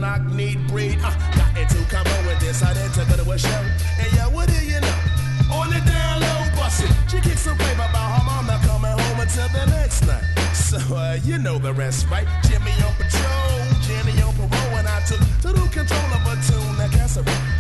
knock need breed. Got into combo with this, I didn't go to a show. And yeah, what do you know? On the down low, bust it. She kicks some paper about her mama coming home until the next night. So you know the rest, right? Jimmy on patrol, Jenny on parole, and I took total control of a tune that casserole.